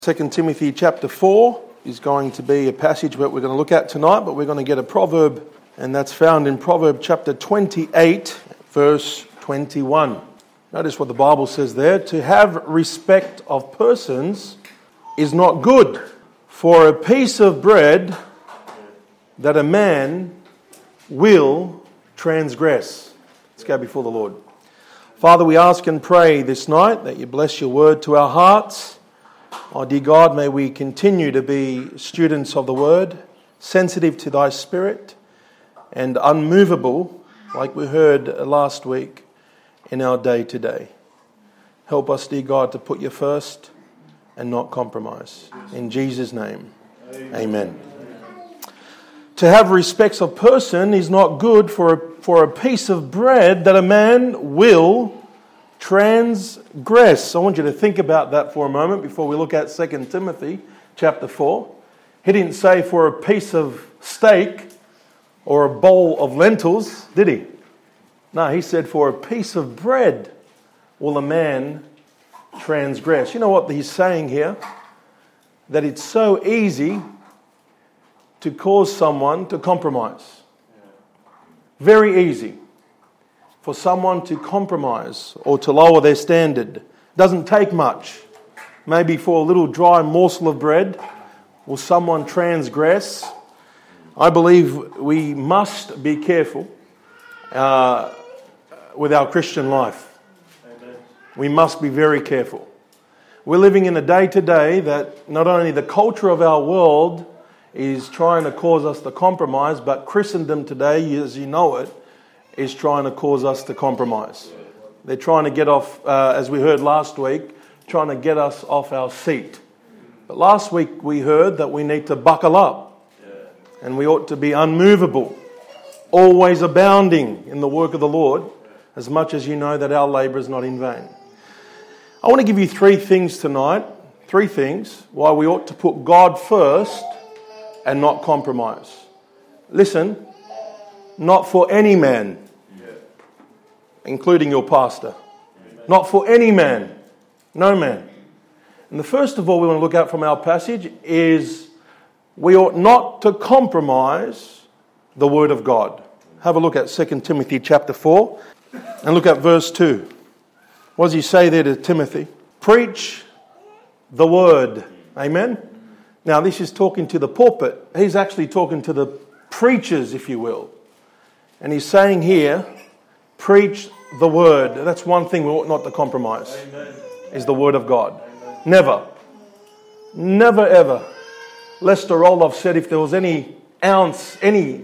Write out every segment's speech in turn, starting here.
2 Timothy chapter 4 is going to be a passage that we're going to look at tonight, but we're going to get a proverb, and that's found in Proverbs chapter 28, verse 21. Notice what the Bible says there. To have respect of persons is not good, for a piece of bread that a man will transgress. Let's go before the Lord. Father, we ask and pray this night that you bless your word to our hearts. Oh, dear God, may we continue to be students of the Word, sensitive to Thy Spirit, and unmovable, like we heard last week, in our day-to-day. Help us, dear God, to put you first and not compromise. In Jesus' name, amen. To have respect of person is not good for a piece of bread that a man will transgress. I want you to think about that for a moment before we look at 2 Timothy chapter 4. He didn't say for a piece of steak or a bowl of lentils, did he? No, he said for a piece of bread will a man transgress. You know what he's saying here? That it's so easy to cause someone to compromise. Very easy for someone to compromise or to lower their standard. Doesn't take much. Maybe for a little dry morsel of bread, will someone transgress? I believe we must be careful with our Christian life. Amen. We must be very careful. We're living in a day today that not only the culture of our world is trying to cause us to compromise, but Christendom today, as you know it, is trying to cause us to compromise. They're trying to get off, as we heard last week, trying to get us off our seat. But last week we heard that we need to buckle up and we ought to be unmovable, always abounding in the work of the Lord, as much as you know that our labour is not in vain. I want to give you three things tonight, three things why we ought to put God first and not compromise. Listen, not for any man, including your pastor. Not for any man, no man. And the first of all we want to look at from our passage is we ought not to compromise the Word of God. Have a look at 2 Timothy chapter 4 and look at verse 2. What does he say there to Timothy? Preach the Word. Amen? Now this is talking to the pulpit. He's actually talking to the preachers, if you will. And he's saying here, preach the Word. That's one thing we ought not to compromise. Amen. Is the Word of God. Amen. Never ever. Lester Roloff said if there was any ounce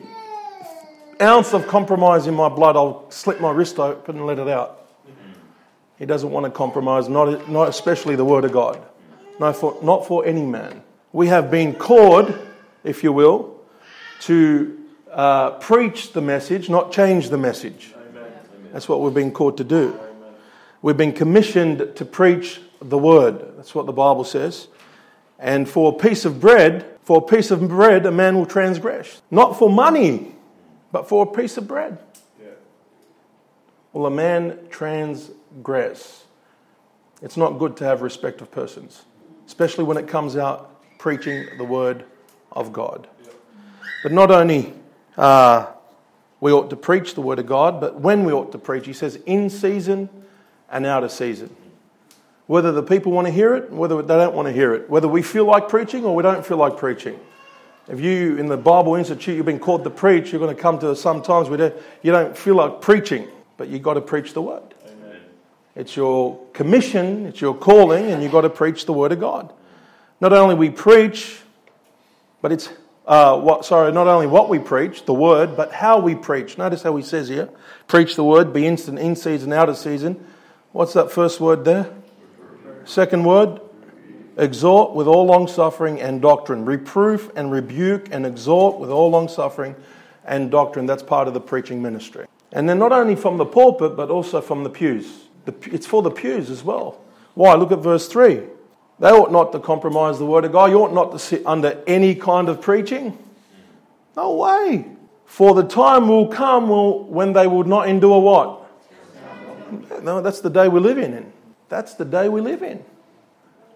of compromise in my blood, I'll slit my wrist open and let it out. He doesn't want to compromise, not especially the Word of God. Not for any man. We have been called, if you will, to preach the message, not change the message. Amen. That's what we've been called to do. Amen. We've been commissioned to preach the Word. That's what the Bible says. And for a piece of bread, a man will transgress. Not for money, but for a piece of bread. Yeah. Will a man transgress? It's not good to have respect of persons, especially when it comes out preaching the Word of God. Yeah. But not only we ought to preach the Word of God, but when we ought to preach, he says in season and out of season. Whether the people want to hear it, whether they don't want to hear it. Whether we feel like preaching or we don't feel like preaching. If you, in the Bible Institute, you've been called to preach, you're going to come to some times where you don't feel like preaching, but you've got to preach the Word. Amen. It's your commission, it's your calling, and you've got to preach the Word of God. Not only we preach, but it's not only what we preach, the Word, but how we preach. Notice how he says here, preach the Word, be instant in season, out of season. What's that first word there? Second word? Exhort with all long-suffering and doctrine. Reproof and rebuke and exhort with all long-suffering and doctrine. That's part of the preaching ministry. And then not only from the pulpit, but also from the pews. It's for the pews as well. Why? Look at verse 3. They ought not to compromise the Word of God. You ought not to sit under any kind of preaching. No way. For the time will come when they will not endure what? No, that's the day we live in. That's the day we live in.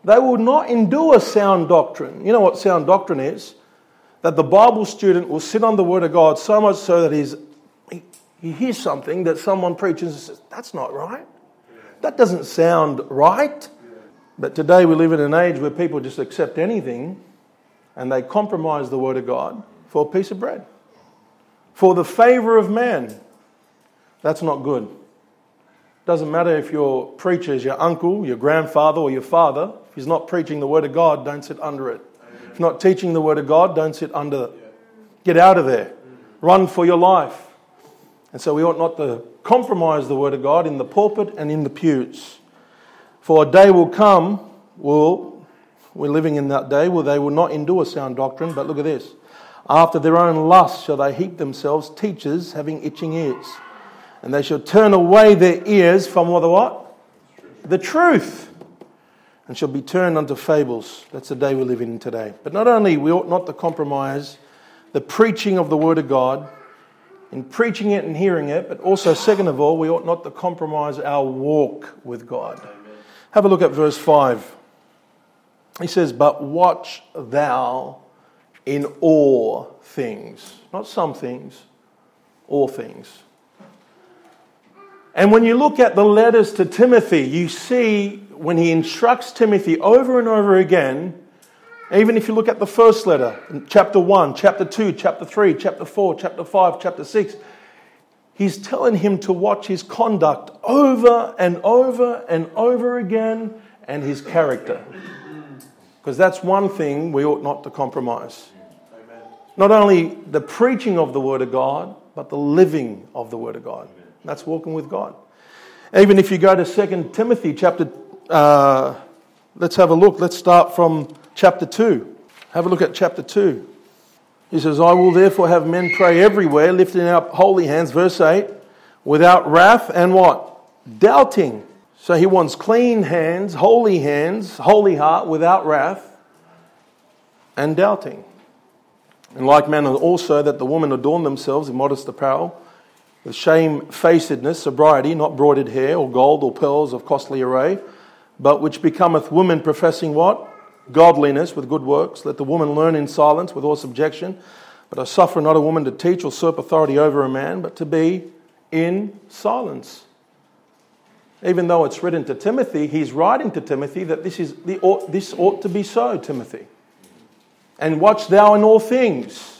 They will not endure sound doctrine. You know what sound doctrine is? That the Bible student will sit on the Word of God so much so that he hears something that someone preaches and says, that's not right. That doesn't sound right. But today we live in an age where people just accept anything and they compromise the Word of God for a piece of bread. For the favour of man. That's not good. Doesn't matter if your preacher is your uncle, your grandfather or your father. If he's not preaching the Word of God, don't sit under it. If not teaching the Word of God, don't sit under it. Get out of there. Run for your life. And so we ought not to compromise the Word of God in the pulpit and in the pews. For a day will come, we're living in that day, where they will not endure sound doctrine, but look at this. After their own lust shall they heap themselves teachers having itching ears. And they shall turn away their ears from what? The truth. And shall be turned unto fables. That's the day we live in today. But not only we ought not to compromise the preaching of the Word of God, in preaching it and hearing it, but also, second of all, we ought not to compromise our walk with God. Amen. Have a look at verse 5. He says, but watch thou in all things. Not some things, all things. And when you look at the letters to Timothy, you see when he instructs Timothy over and over again, even if you look at the first letter, in chapter 1, chapter 2, chapter 3, chapter 4, chapter 5, chapter 6, he's telling him to watch his conduct over and over and over again, and his character. Because that's one thing we ought not to compromise. Amen. Not only the preaching of the Word of God, but the living of the Word of God. That's walking with God. Even if you go to 2 Timothy chapter, let's have a look. Let's start from chapter 2. Have a look at chapter 2. He says, I will therefore have men pray everywhere, lifting up holy hands, verse 8, without wrath and what? Doubting. So he wants clean hands, holy heart, without wrath and doubting. In like manner also that the women adorn themselves in modest apparel, with shamefacedness, sobriety, not broided hair, or gold, or pearls of costly array, but which becometh women professing what? Godliness with good works. Let the woman learn in silence with all subjection. But I suffer not a woman to teach or usurp authority over a man, but to be in silence. Even though it's written to Timothy, he's writing to Timothy that this ought to be so, Timothy. And watch thou in all things.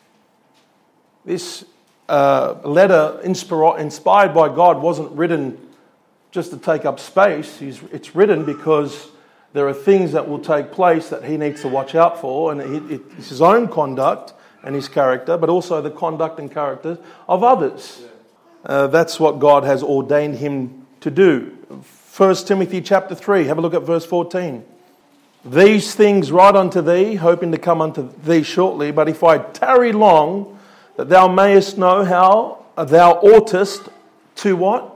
This letter inspired by God wasn't written just to take up space. It's written because there are things that will take place that he needs to watch out for, and it's his own conduct and his character, but also the conduct and character of others. That's what God has ordained him to do. 1 Timothy chapter 3, have a look at verse 14. These things write unto thee, hoping to come unto thee shortly, but if I tarry long, that thou mayest know how thou oughtest to what?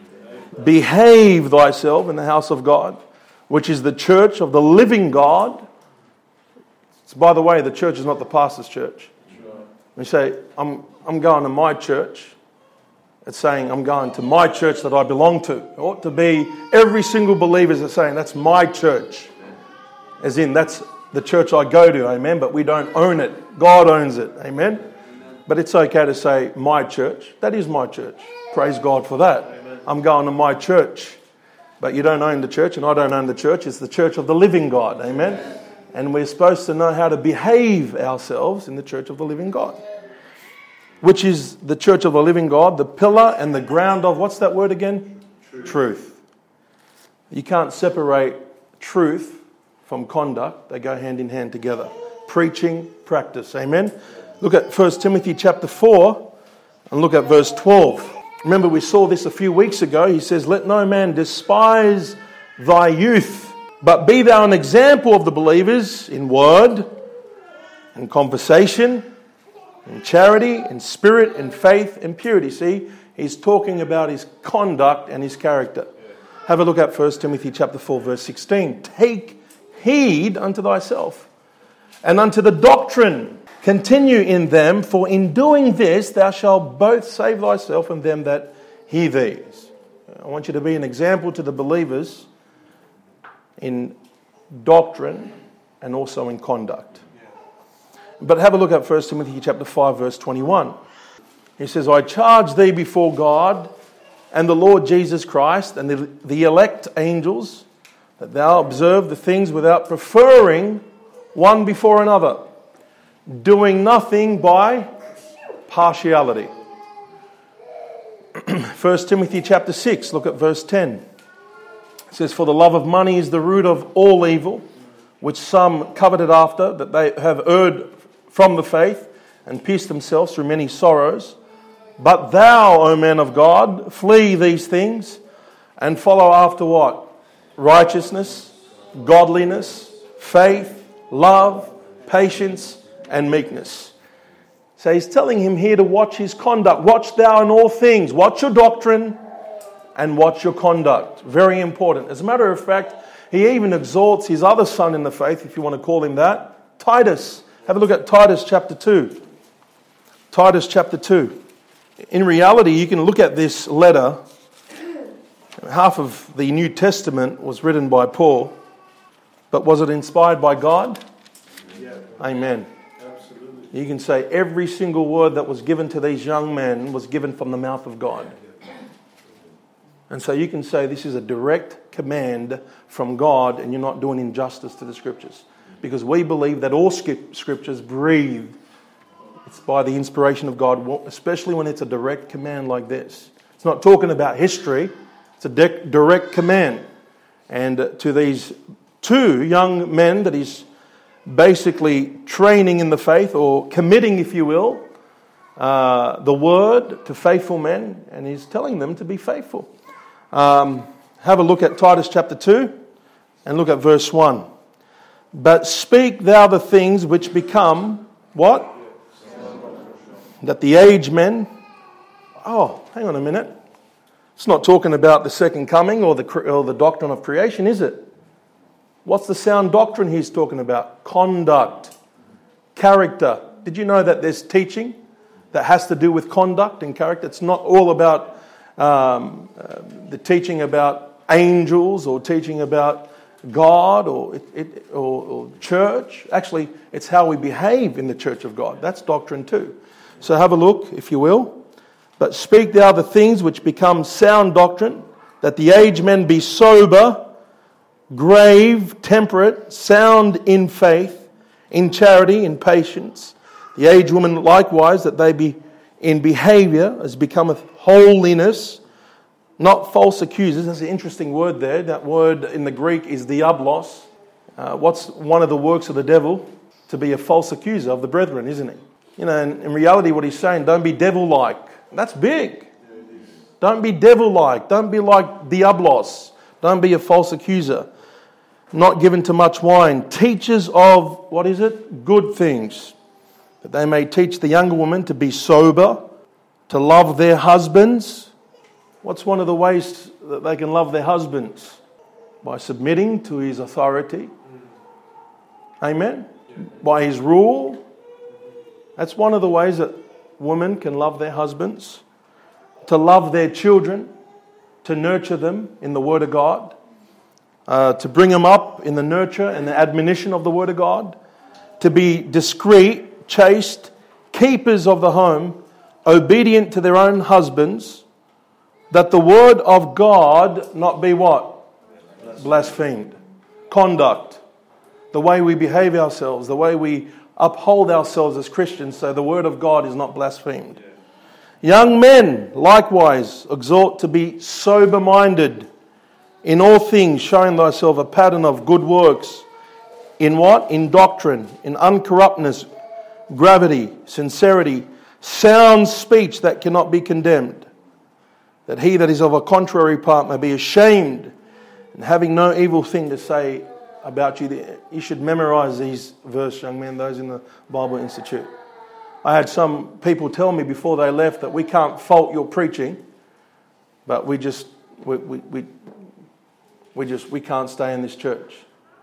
Behave thyself in the house of God, which is the church of the living God. So by the way, the church is not the pastor's church. We say, I'm going to my church. It's saying, I'm going to my church that I belong to. It ought to be every single believer is saying, that's my church. As in, that's the church I go to, amen. But we don't own it. God owns it, amen. But it's okay to say, my church. That is my church. Praise God for that. Amen. I'm going to my church. But you don't own the church, and I don't own the church. It's the church of the living God, amen. And we're supposed to know how to behave ourselves in the church of the living God, which is the church of the living God, the pillar and the ground of, what's that word again? Truth. You can't separate truth from conduct. They go hand in hand together. Preaching, practice. Amen. Look at 1 Timothy chapter 4 and look at verse 12. Remember, we saw this a few weeks ago. He says, let no man despise thy youth, but be thou an example of the believers in word, in conversation, in charity, in spirit, in faith, in purity. See, he's talking about his conduct and his character. Have a look at 1 Timothy chapter 4, verse 16. Take heed unto thyself and unto the doctrine. Continue in them, for in doing this thou shalt both save thyself and them that hear thee. I want you to be an example to the believers in doctrine, and also in conduct. But have a look at 1 Timothy chapter 5, verse 21. He says, I charge thee before God and the Lord Jesus Christ and the elect angels, that thou observe the things without preferring one before another, doing nothing by partiality. 1 Timothy chapter 6, look at verse 10. It says, for the love of money is the root of all evil, which some coveted after, that they have erred from the faith and pierced themselves through many sorrows. But thou, O man of God, flee these things and follow after what? Righteousness, godliness, faith, love, patience, and meekness. So he's telling him here to watch his conduct. Watch thou in all things. Watch your doctrine and watch your conduct. Very important. As a matter of fact, he even exhorts his other son in the faith, if you want to call him that, Titus. Have a look at Titus chapter 2. Titus chapter 2. In reality, you can look at this letter. Half of the New Testament was written by Paul. But was it inspired by God? Yeah. Amen. Absolutely. You can say every single word that was given to these young men was given from the mouth of God. And so you can say this is a direct command from God, and you're not doing injustice to the Scriptures. Because we believe that all Scriptures breathe. It's by the inspiration of God, especially when it's a direct command like this. It's not talking about history. It's a direct command. And to these two young men that he's basically training in the faith, or committing, if you will, the word to faithful men, and he's telling them to be faithful. Have a look at Titus chapter 2 and look at verse 1. But speak thou the things which become, what? That the aged men... Oh, hang on a minute. It's not talking about the second coming or the doctrine of creation, is it? What's the sound doctrine he's talking about? Conduct, character. Did you know that there's teaching that has to do with conduct and character? It's not all about the teaching about angels or teaching about God or church. Actually, it's how we behave in the church of God. That's doctrine too. So have a look, if you will. But speak thou the things which become sound doctrine, that the aged men be sober, grave, temperate, sound in faith, in charity, in patience. The aged woman likewise, that they be in behaviour as becometh holiness, not false accusers. That's an interesting word there. That word in the Greek is diablos. What's one of the works of the devil? To be a false accuser of the brethren, isn't it? You know, in reality what he's saying, don't be devil-like. That's big. Don't be devil-like. Don't be like diablos. Don't be a false accuser. Not given to much wine. Teachers of, what is it? Good things. That they may teach the younger women to be sober, to love their husbands. What's one of the ways that they can love their husbands? By submitting to his authority. Amen? By his rule. That's one of the ways that women can love their husbands. To love their children. To nurture them in the Word of God. To bring them up in the nurture and the admonition of the Word of God. To be discreet, chaste, keepers of the home, obedient to their own husbands, that the word of God not be what? Blasphemed. Conduct. The way we behave ourselves, the way we uphold ourselves as Christians, so the word of God is not blasphemed. Young men, likewise, exhort to be sober-minded in all things, showing thyself a pattern of good works. In what? In doctrine, in uncorruptness, gravity, sincerity, sound speech that cannot be condemned. That he that is of a contrary part may be ashamed, and having no evil thing to say about you. You should memorize these verses, young men, those in the Bible Institute. I had some people tell me before they left that we can't fault your preaching, but we can't stay in this church.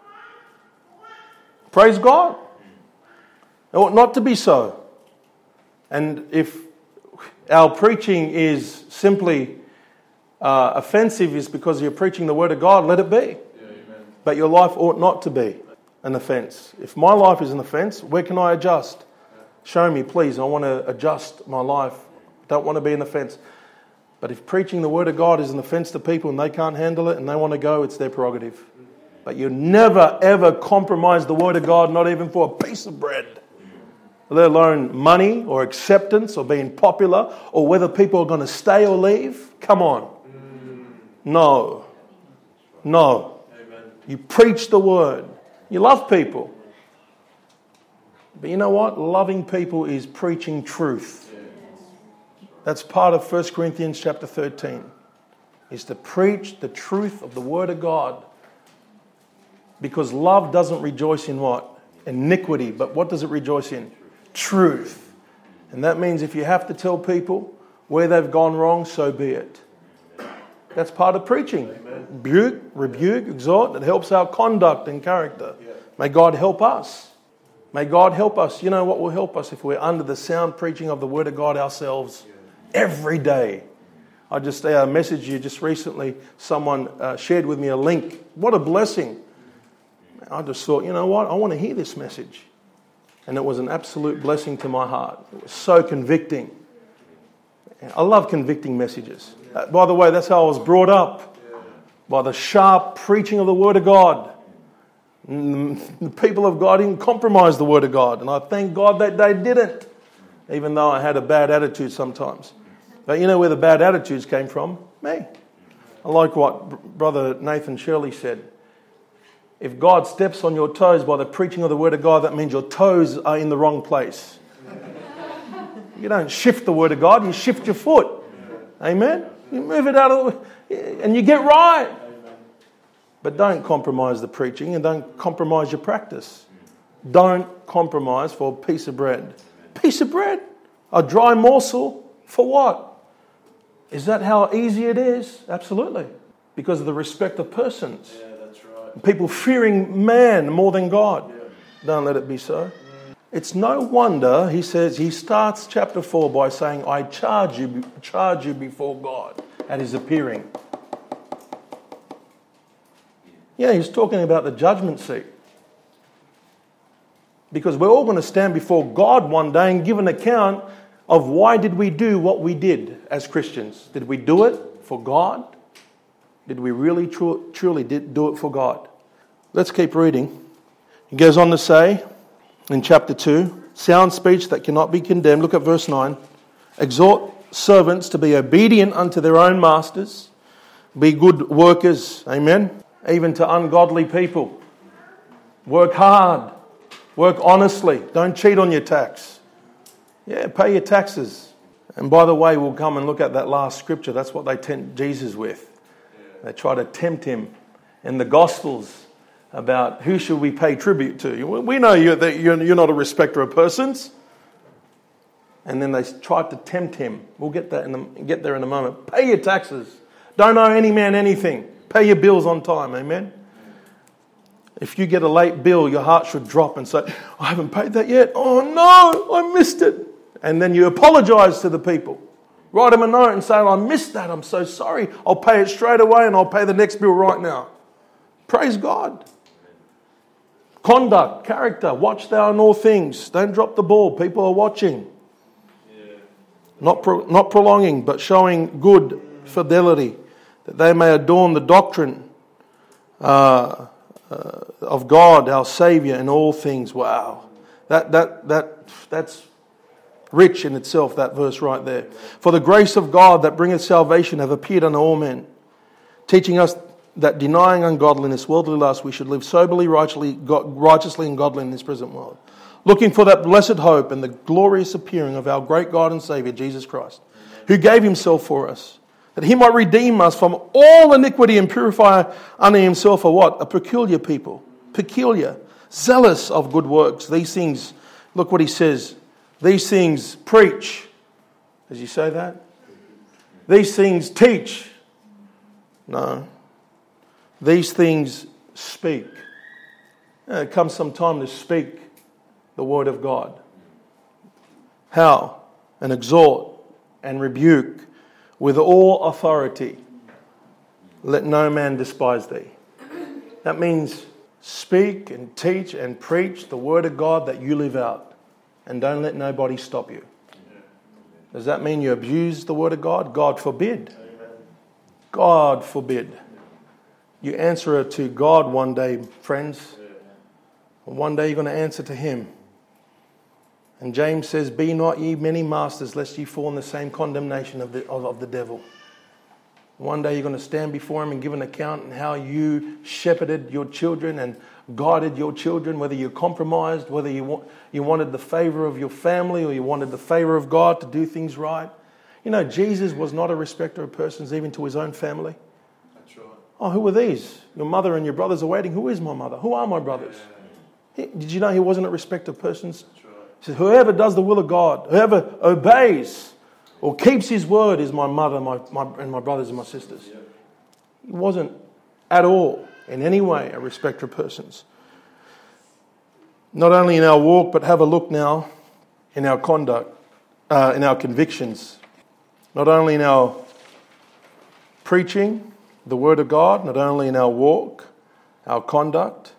Praise God. It ought not to be so. And if our preaching is simply offensive is because you're preaching the Word of God, let it be. Yeah, But your life ought not to be an offence. If my life is an offence, where can I adjust? Show me, please. I want to adjust my life. Don't want to be an offence. But if preaching the Word of God is an offence to people and they can't handle it and they want to go, it's their prerogative. But you never, ever compromise the Word of God, not even for a piece of bread. Let alone money or acceptance or being popular or whether people are going to stay or leave. Come on. No. You preach the Word. You love people. But you know what? Loving people is preaching truth. That's part of 1 Corinthians chapter 13. Is to preach the truth of the Word of God. Because love doesn't rejoice in what? Iniquity. But what does it rejoice in? Truth. And that means if you have to tell people where they've gone wrong, so be it. That's part of preaching. Rebuke, exhort. It helps our conduct and character. May God help us. May God help us. You know what will help us if we're under the sound preaching of the Word of God ourselves every day. I just messaged you just recently. Someone shared with me a link. What a blessing. I just thought, you know what? I want to hear this message. And it was an absolute blessing to my heart. It was so convicting. I love convicting messages. By the way, that's how I was brought up. By the sharp preaching of the Word of God. The people of God didn't compromise the Word of God. And I thank God that they didn't. Even though I had a bad attitude sometimes. But you know where the bad attitudes came from? Me. I like what Brother Nathan Shirley said. If God steps on your toes by the preaching of the Word of God, that means your toes are in the wrong place. You don't shift the Word of God, you shift your foot. Amen? You move it out of the way and you get right. But don't compromise the preaching and don't compromise your practice. Don't compromise for a piece of bread. Piece of bread? A dry morsel? For what? Is that how easy it is? Absolutely. Because of the respect of persons. Yeah, that's right. People fearing man more than God. Don't let it be so. It's no wonder, he says, he starts chapter 4 by saying, I charge you before God at his appearing. Yeah, he's talking about the judgment seat. Because we're all going to stand before God one day and give an account of why did we do what we did as Christians. Did we do it for God? Did we really truly do it for God? Let's keep reading. He goes on to say in chapter 2, sound speech that cannot be condemned. Look at verse 9. Exhort servants to be obedient unto their own masters. Be good workers. Amen. Even to ungodly people. Work hard. Work honestly. Don't cheat on your tax. Yeah, pay your taxes. And by the way, we'll come and look at that last scripture. That's what they tempt Jesus with. They try to tempt him in the Gospels about who should we pay tribute to. We know that you're not a respecter of persons. And then they tried to tempt him. We'll get there in a moment. Pay your taxes. Don't owe any man anything. Pay your bills on time. Amen. If you get a late bill, your heart should drop and say, I haven't paid that yet. Oh no, I missed it. And then you apologize to the people. Write them a note and say, I missed that. I'm so sorry. I'll pay it straight away and I'll pay the next bill right now. Praise God. Conduct, character, watch thou in all things. Don't drop the ball. People are watching. Yeah. Not prolonging, but showing good fidelity, that they may adorn the doctrine of God, our Saviour, in all things. Wow. That's rich in itself, that verse right there. For the grace of God that bringeth salvation have appeared unto all men, teaching us that denying ungodliness, worldly lust, we should live soberly, righteously and godly in this present world, looking for that blessed hope and the glorious appearing of our great God and Saviour, Jesus Christ, who gave himself for us, that he might redeem us from all iniquity and purify unto himself a what? A peculiar people. Peculiar. Zealous of good works. These things, look what he says. These things preach. Does he say that? These things teach. No. These things speak. There comes some time to speak the word of God. How? And exhort and rebuke with all authority. Let no man despise thee. That means speak and teach and preach the word of God that you live out. And don't let nobody stop you. Does that mean you abuse the word of God? God forbid. God forbid. You answer it to God one day, friends. One day you're going to answer to Him. And James says, be not ye many masters, lest ye fall in the same condemnation of the devil. One day you're going to stand before Him and give an account on how you shepherded your children and guided your children, whether you compromised, whether you wanted the favor of your family or you wanted the favor of God to do things right. You know, Jesus was not a respecter of persons, even to His own family. That's right. Oh, who are these? Your mother and your brothers are waiting. Who is my mother? Who are my brothers? Did you know He wasn't a respecter of persons? That's right. He said, whoever does the will of God, whoever obeys or keeps His word is my mother and my brothers and my sisters. Yeah. He wasn't at all, in any way, a respecter of persons. Not only in our walk, but have a look now in our conduct, in our convictions. Not only in our preaching, the word of God, not only in our walk, our conduct,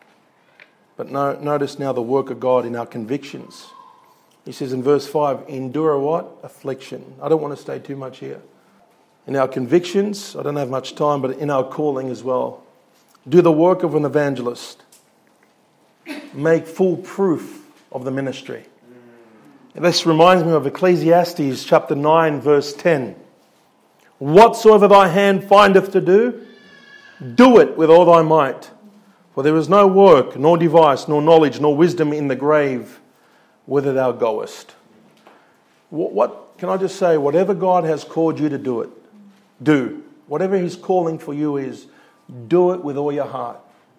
but notice now the work of God in our convictions. He says in verse 5, endure what? Affliction. I don't want to stay too much here. In our convictions, I don't have much time, but in our calling as well. Do the work of an evangelist. Make full proof of the ministry. This reminds me of Ecclesiastes chapter 9 verse 10. Whatsoever thy hand findeth to do, do it with all thy might. For there is no work, nor device, nor knowledge, nor wisdom in the grave, whither thou goest. What can I just say? Whatever God has called you to do it, do. Whatever He's calling for you is, do it with all your heart.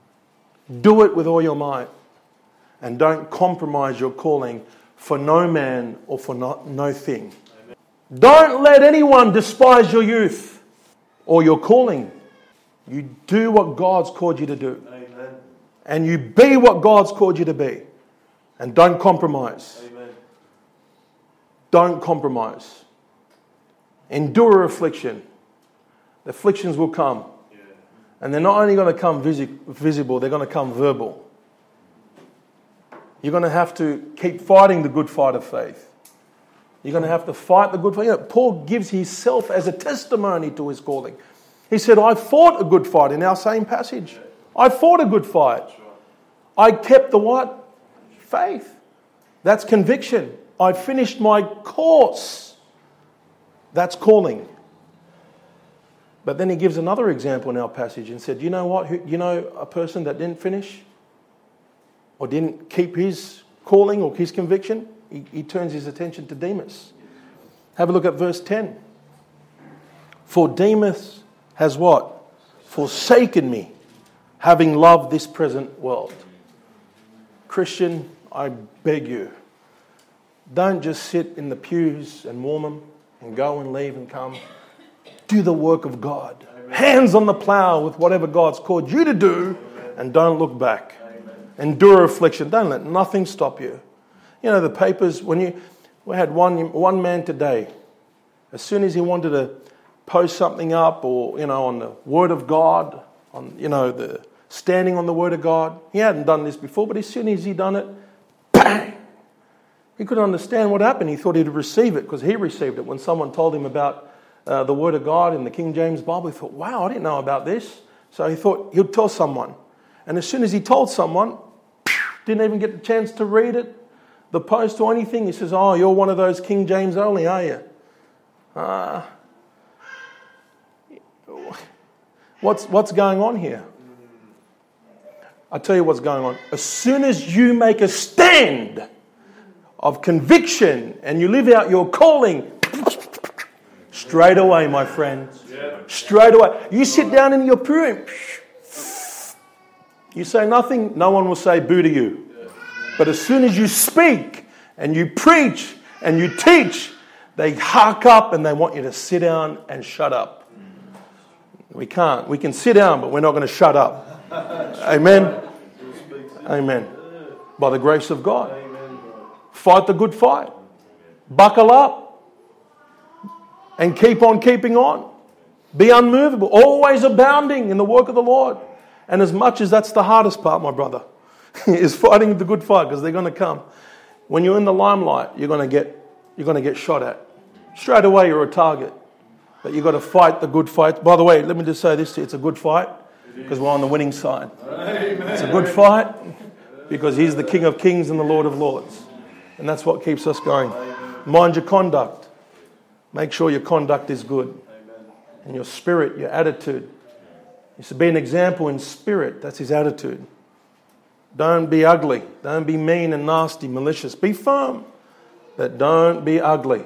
Do it with all your might. And don't compromise your calling for no man or for no thing. Amen. Don't let anyone despise your youth or your calling. You do what God's called you to do. Amen. And you be what God's called you to be. And don't compromise. Amen. Don't compromise. Endure affliction. The afflictions will come. Yeah. And they're not only going to come visible, they're going to come verbal. You're going to have to keep fighting the good fight of faith. You're going to have to fight the good fight. You know, Paul gives himself as a testimony to his calling. He said, I fought a good fight in our same passage. I fought a good fight. I kept the what? Faith. That's conviction. I finished my course. That's calling. But then he gives another example in our passage and said, you know what? You know a person that didn't finish or didn't keep his calling or his conviction? He turns his attention to Demas. Have a look at verse 10. For Demas has what? Forsaken me, having loved this present world. Christian, I beg you, don't just sit in the pews and warm them and go and leave and come. Do the work of God. Amen. Hands on the plow with whatever God's called you to do. Amen. And don't look back. Amen. Endure affliction. Don't let nothing stop you. You know, the papers, we had one man today, as soon as he wanted to post something up or, on the Word of God, on, the standing on the Word of God. He hadn't done this before, but as soon as he done it, bang! He couldn't understand what happened. He thought he'd receive it because he received it. When someone told him about the Word of God in the King James Bible, he thought, wow, I didn't know about this. So he thought he'd tell someone. And as soon as he told someone, didn't even get the chance to read it, the post or anything. He says, oh, you're one of those King James only, are you? What's going on here? I'll tell you what's going on. As soon as you make a stand of conviction and you live out your calling, straight away, my friends. Straight away. You sit down in your pew, you say nothing, no one will say boo to you. But as soon as you speak and you preach and you teach, they hark up and they want you to sit down and shut up. We can't. We can sit down, but we're not going to shut up. Amen. Amen. By the grace of God. Fight the good fight. Buckle up. And keep on keeping on. Be unmovable. Always abounding in the work of the Lord. And as much as that's the hardest part, my brother, is fighting the good fight, because they're going to come. When you're in the limelight, you're going to get shot at. Straight away, you're a target. But you've got to fight the good fight. By the way, let me just say this to you. It's a good fight because we're on the winning side. Amen. It's a good fight because He's the King of Kings and the Lord of Lords. And that's what keeps us going. Mind your conduct. Make sure your conduct is good. And your spirit, your attitude. He should be an example in spirit. That's his attitude. Don't be ugly. Don't be mean and nasty, malicious. Be firm. But don't be ugly.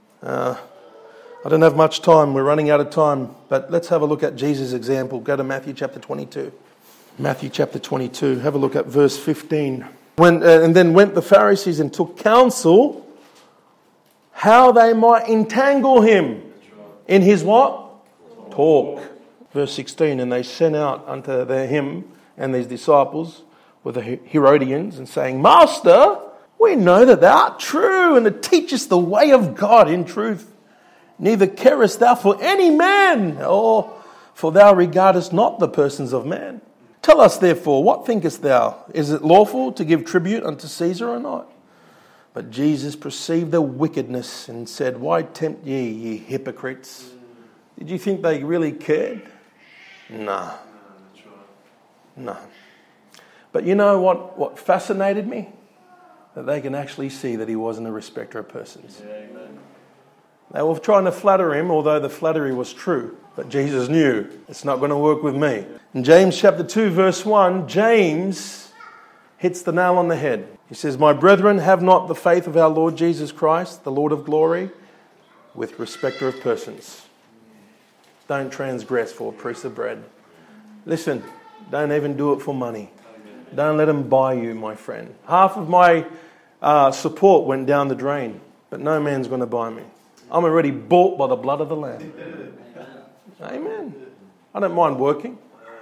I don't have much time. We're running out of time. But let's have a look at Jesus' example. Go to Matthew chapter 22. Matthew chapter 22. Have a look at verse 15. And then went the Pharisees and took counsel how they might entangle him in his what? Talk. Verse 16. And they sent out unto him and his disciples with the Herodians and saying, Master, we know that thou art true and that teachest the way of God in truth. Neither carest thou for any man, for thou regardest not the persons of man. Tell us therefore, what thinkest thou? Is it lawful to give tribute unto Caesar or not? But Jesus perceived their wickedness and said, Why tempt ye hypocrites? Did you think they really cared? No. No. But you know what fascinated me? That they can actually see that he wasn't a respecter of persons. Amen. They were trying to flatter him, although the flattery was true. But Jesus knew, it's not going to work with me. In James chapter 2, verse 1, James hits the nail on the head. He says, My brethren, have not the faith of our Lord Jesus Christ, the Lord of glory, with respecter of persons. Don't transgress for a piece of bread. Listen, don't even do it for money. Don't let them buy you, my friend. Half of my support went down the drain, but no man's going to buy me. I'm already bought by the blood of the Lamb. Amen. I don't mind working.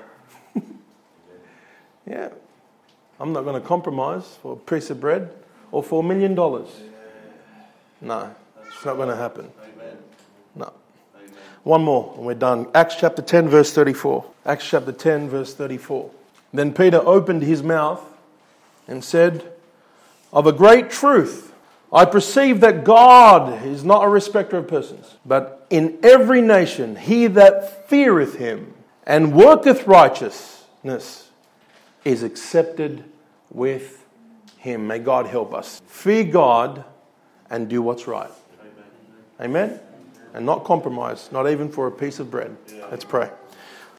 Yeah. I'm not going to compromise for a piece of bread or for $1 million. No, it's not going to happen. No. One more and we're done. Acts chapter 10 verse 34. Acts chapter 10 verse 34. Then Peter opened his mouth and said, Of a great truth, I perceive that God is not a respecter of persons, but in every nation he that feareth him and worketh righteousness is accepted with him. May God help us. Fear God and do what's right. Amen? And not compromise, not even for a piece of bread. Let's pray.